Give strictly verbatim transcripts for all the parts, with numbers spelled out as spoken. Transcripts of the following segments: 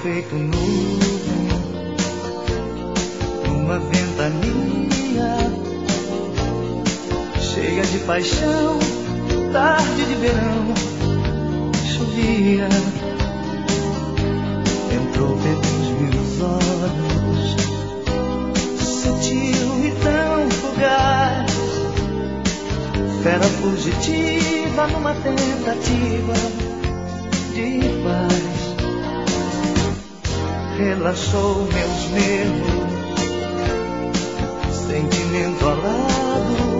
feito nuvem numa ventania cheia de paixão. Tarde de verão, chovia, entrou pelos meus olhos, sutil e tão fugaz, fera fugitiva numa tentativa de paz. Relaxou meus nervos, sentimento alado,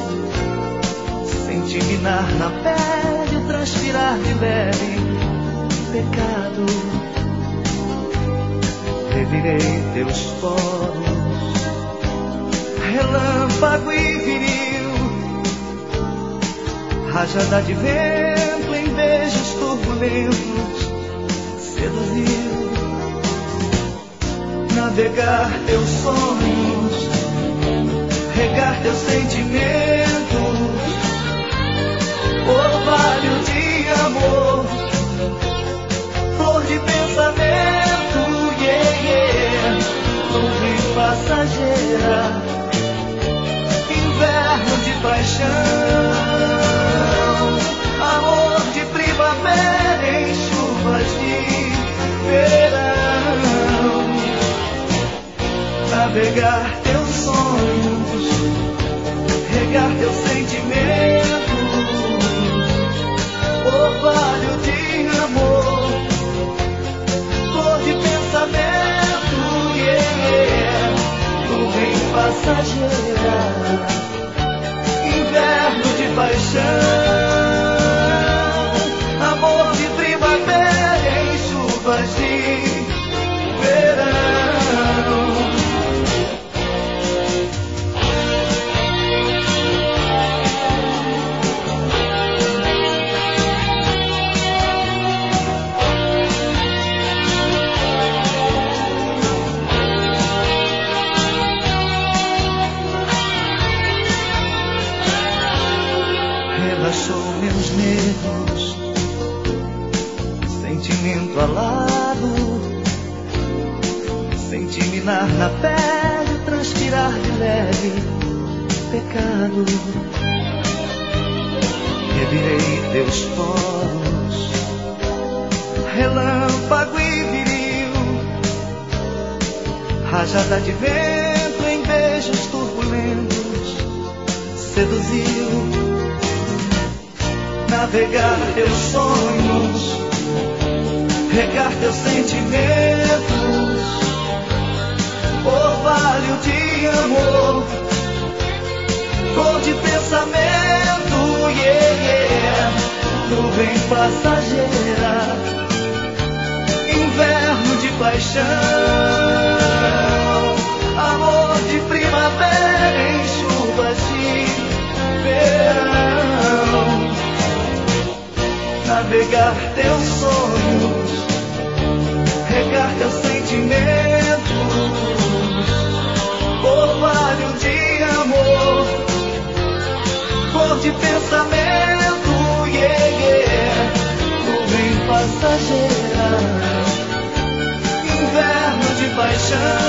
senti minar na pele o transpirar de leve pecado. Revirei teus poros, relâmpago e viril, rajada de vento em beijos turbulentos, seduziu. Navegar teus sonhos, regar teus sentimentos, orvalho de amor, flor de pensamento, yeah, yeah. Nuvem passageira, inverno de paixão, amor de primavera em chuvas de verão. Navegar teus sonhos, regar teus sentimentos, orvalho de amor, flor de pensamento, yeah, yeah. Nuvem passageira, inverno de paixão, amor de primavera em chuvas de verão. Relaxou meus nervos, sentimento alado, senti minar na pele, transpirar de leve pecado. Revirei teus poros, relâmpago e viril, rajada de vento em beijos turbulentos, seduziu. Navegar teus sonhos, regar teus sentimentos, orvalho de amor, flor de pensamento, yeah, yeah. Nuvem passageira, inverno de paixão, amor de primavera em chuvas de verão. Navegar teus sonhos, regar teus sentimentos, orvalho de amor, flor de pensamento, yeah, yeah. Nuvem passageira, inverno de paixão,